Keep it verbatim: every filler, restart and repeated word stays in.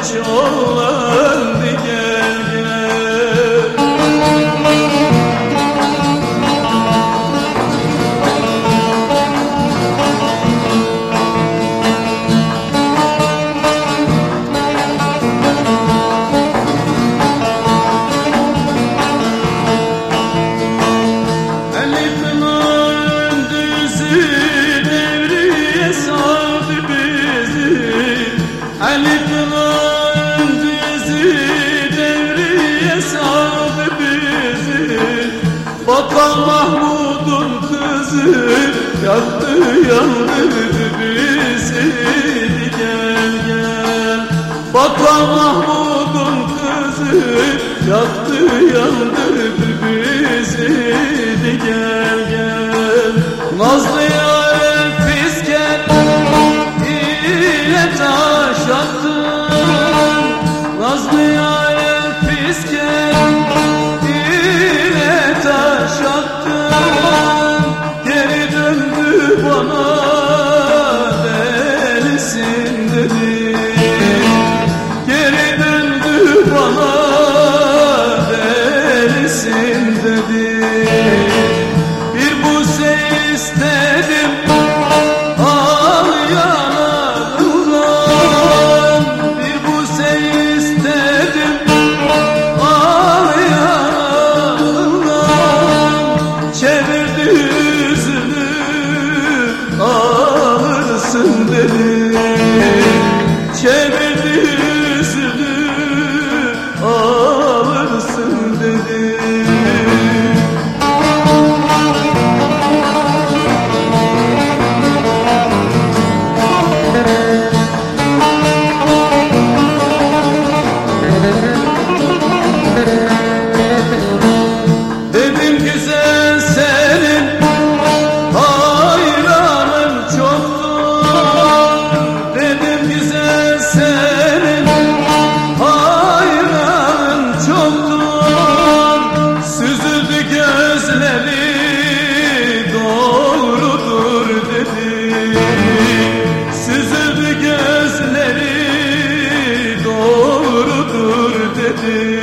çollandı gel gel. Elif'in düzü devriye sardı bizi. Elif'in düzü devriye sardı bizi. Bakan Mahmud'un kızı yaktı yandırdı bizi. Gel gel. Bakan Mahmud'un kızı yaktı yandırdı bizi. Gel gel. Nazlı yâre fisken ile taş attın. Nazlı yâre fisken ile taş attın. Geri döndü bana delisin dedi. Geri döndü bana delisin dedi. Bir buze istedim al yanağından. Bir buze istedim al yanağından. Çevirdi yüzünü alırsın dedi. Çevirdi yüzünü alırsın dedi. Dedim güzel senin hayranın çoktur. Dedim güzel senin hayranın çoktur. Süzüldü gözleri doğrudur dedi. Süzüldü gözleri doğrudur dedi.